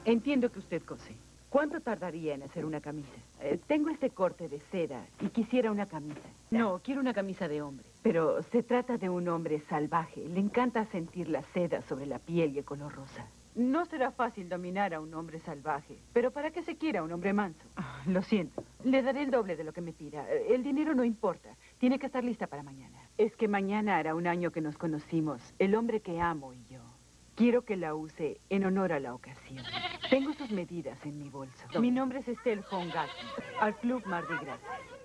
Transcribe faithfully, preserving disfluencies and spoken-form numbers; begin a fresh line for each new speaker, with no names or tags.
Entiendo que usted cose. ¿Cuánto tardaría en hacer una camisa? Eh, tengo este corte de seda y quisiera una camisa. No, quiero una camisa de hombre. Pero se trata de un hombre salvaje. Le encanta sentir la seda sobre la piel y el color rosa. No será fácil dominar a un hombre salvaje. Pero ¿para qué se quiera un hombre manso? Ah, lo siento. Le daré el doble de lo que me pida. El dinero no importa. Tiene que estar lista para mañana. Es que mañana hará un año que nos conocimos. El hombre que amo y yo. Quiero que la use en honor a la ocasión. Tengo sus medidas en mi bolso. Mi nombre es Estelle von Gatten, al Club Mardi Gras.